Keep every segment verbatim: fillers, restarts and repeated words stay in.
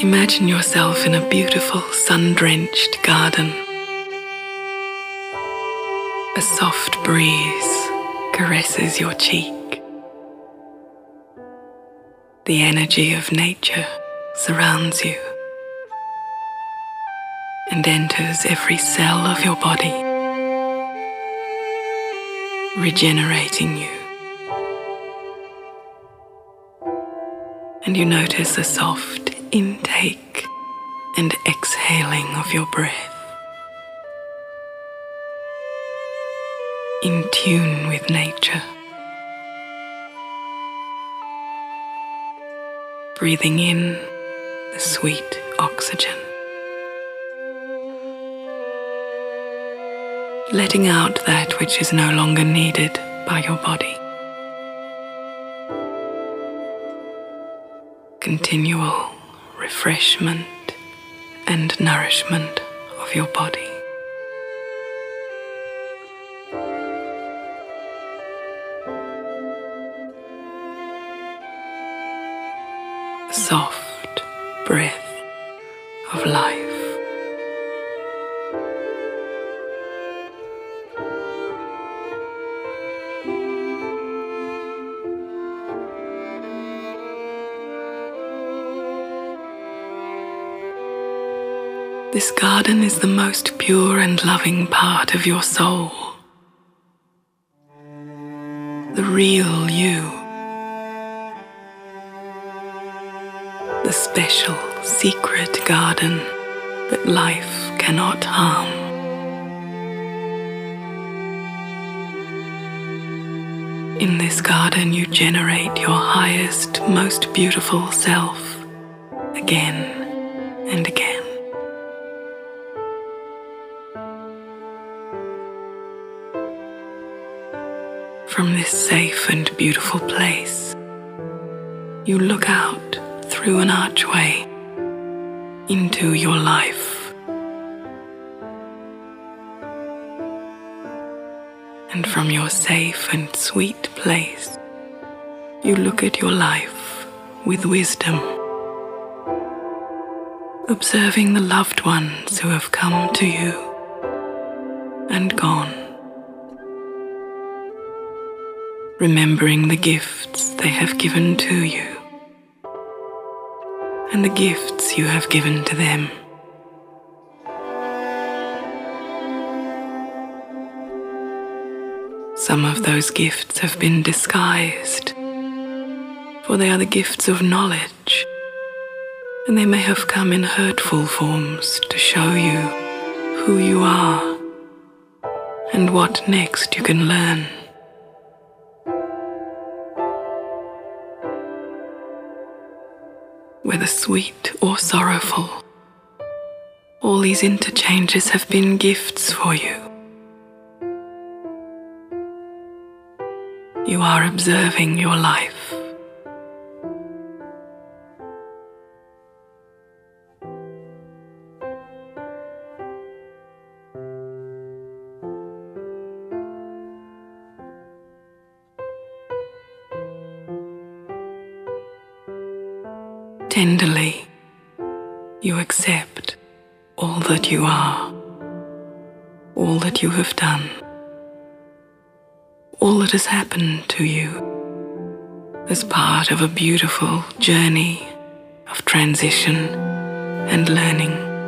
Imagine yourself in a beautiful sun-drenched garden. A soft breeze caresses your cheek. The energy of nature surrounds you and enters every cell of your body, regenerating you. And you notice a soft intake and exhaling of your breath, in tune with nature. Breathing in the sweet oxygen, letting out that which is no longer needed by your body. Continual refreshment and nourishment of your body. The soft breath of life. This garden is the most pure and loving part of your soul. The real you. The special, secret garden that life cannot harm. In this garden you generate your highest, most beautiful self again and again. From this safe and beautiful place, you look out through an archway into your life. And from your safe and sweet place, you look at your life with wisdom, observing the loved ones who have come to you and gone. Remembering the gifts they have given to you and the gifts you have given to them. Some of those gifts have been disguised, for they are the gifts of knowledge, and they may have come in hurtful forms to show you who you are and what next you can learn. Whether sweet or sorrowful, all these interchanges have been gifts for you. You are observing your life. Tenderly, you accept all that you are, all that you have done, all that has happened to you as part of a beautiful journey of transition and learning.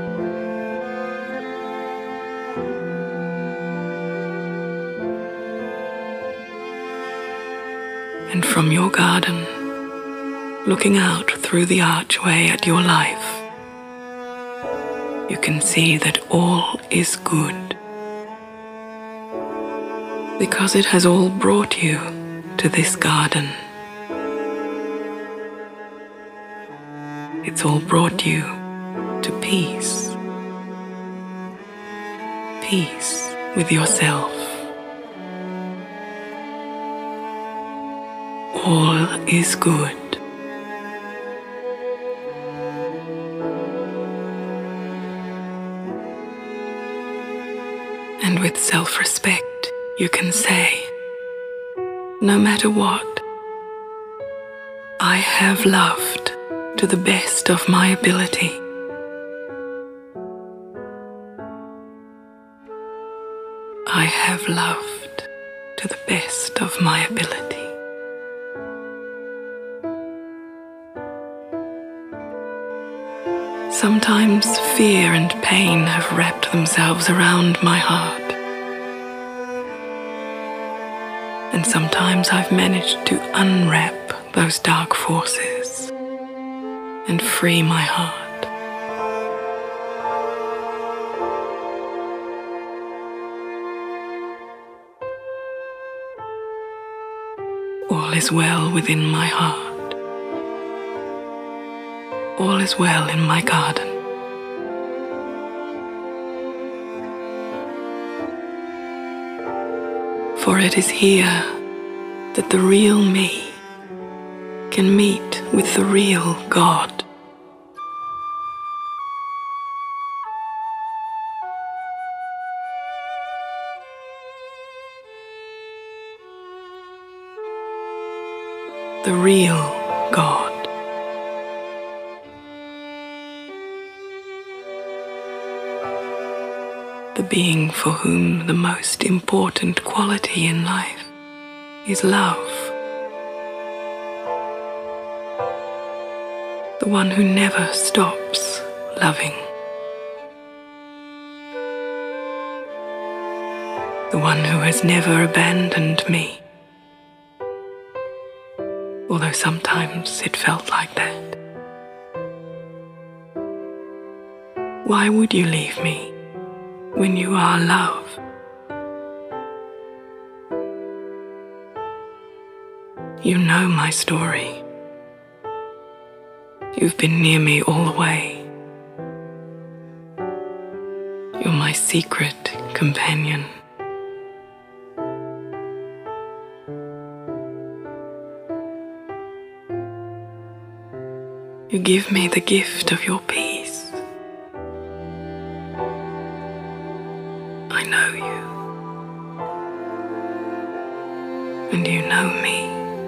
And from your garden, looking out through the archway at your life, you can see that all is good, because it has all brought you to this garden. It's all brought you to peace, peace with yourself. All is good. And with self-respect, you can say, no matter what, I have loved to the best of my ability. I have loved to the best of my ability. Sometimes fear and pain have wrapped themselves around my heart. And sometimes I've managed to unwrap those dark forces and free my heart. All is well within my heart. All is well in my garden. For it is here that the real me can meet with the real God. The real God. The being for whom the most important quality in life is love. The one who never stops loving. The one who has never abandoned me. Although sometimes it felt like that. Why would you leave me when you are love? You know my story. You've been near me all the way. You're my secret companion. You give me the gift of your peace. I know you, and you know me.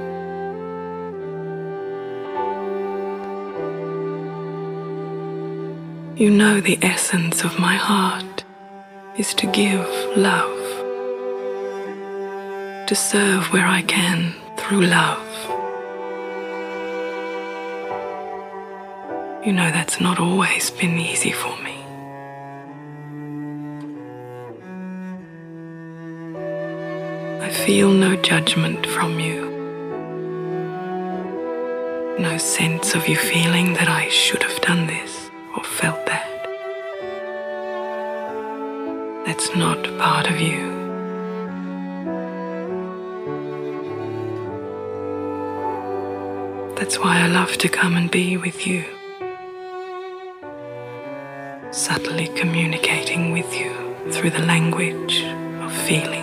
You know the essence of my heart is to give love, to serve where I can through love. You know that's not always been easy for me. I feel no judgment from you. No sense of you feeling that I should have done this or felt that. That's not part of you. That's why I love to come and be with you. Subtly communicating with you through the language of feelings.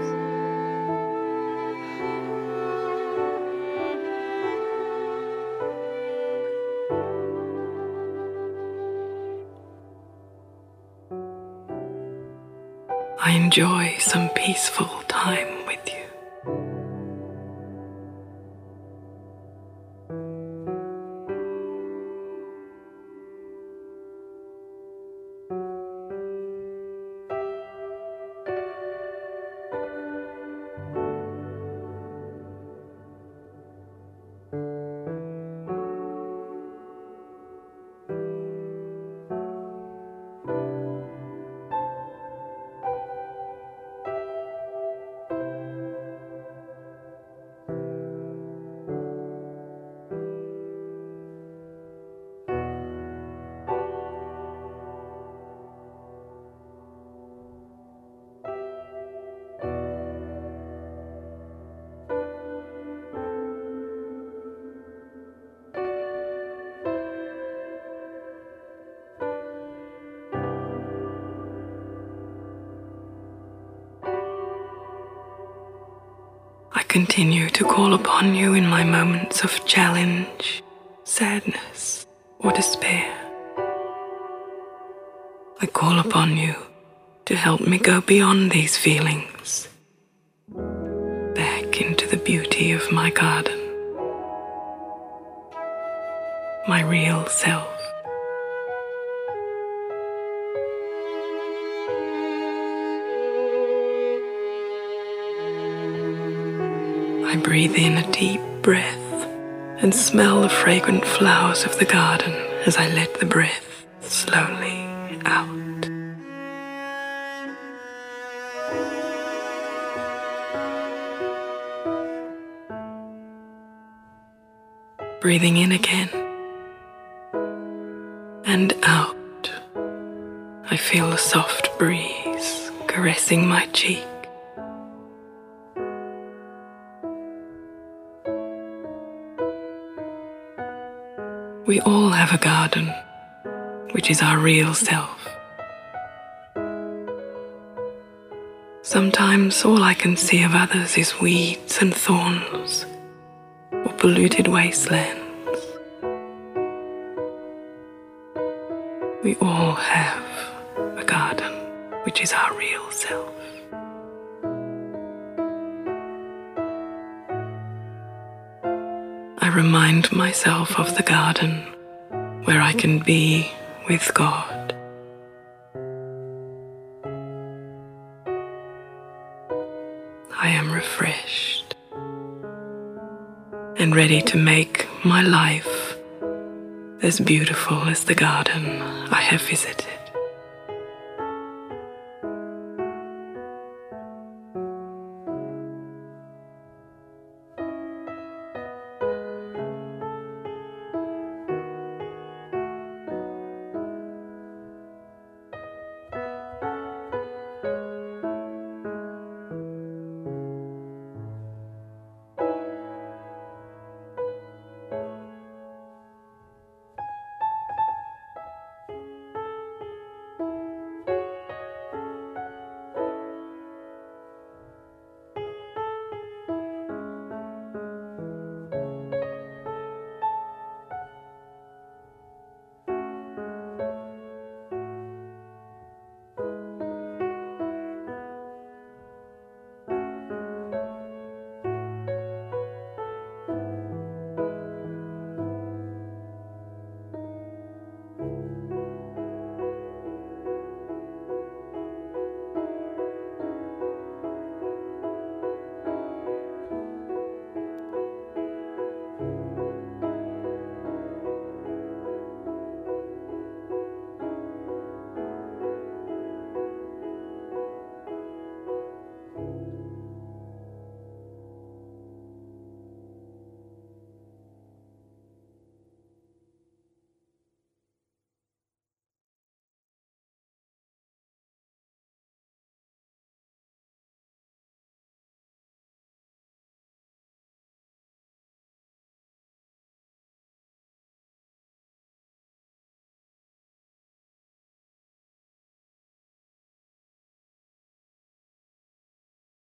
I enjoy some peaceful time with you. I continue to call upon you in my moments of challenge, sadness, or despair. I call upon you to help me go beyond these feelings, back into the beauty of my garden, my real self. I breathe in a deep breath and smell the fragrant flowers of the garden as I let the breath slowly out. Breathing in again and out, I feel the soft breeze caressing my cheek. We all have a garden, which is our real self. Sometimes all I can see of others is weeds and thorns, or polluted wastelands. We all have a garden, which is our real self. I remind myself of the garden where I can be with God. I am refreshed and ready to make my life as beautiful as the garden I have visited.